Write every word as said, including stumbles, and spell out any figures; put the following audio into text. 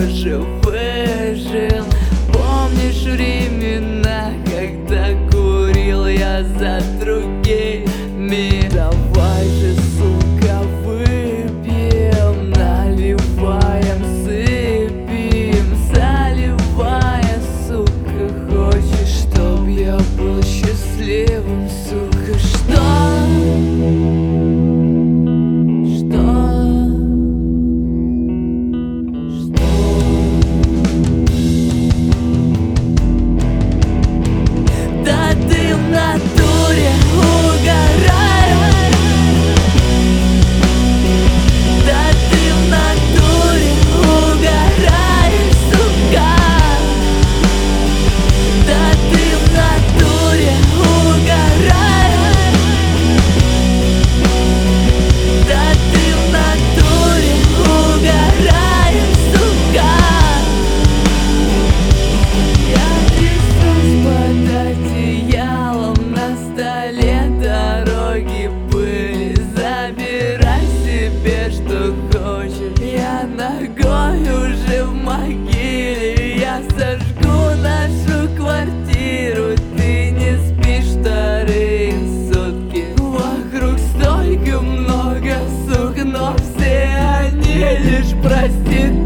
тоже выжил. Помнишь времена, когда курил я за другими? Давай же, сука, выпьем, наливаем, сыпем, заливая, сука. Хочешь, чтоб я был счастливым, сука? Что? Ногой уже в могиле, я сожгу нашу квартиру. Ты не спишь вторые сутки. Вокруг столько много сук, но все они лишь проститутки.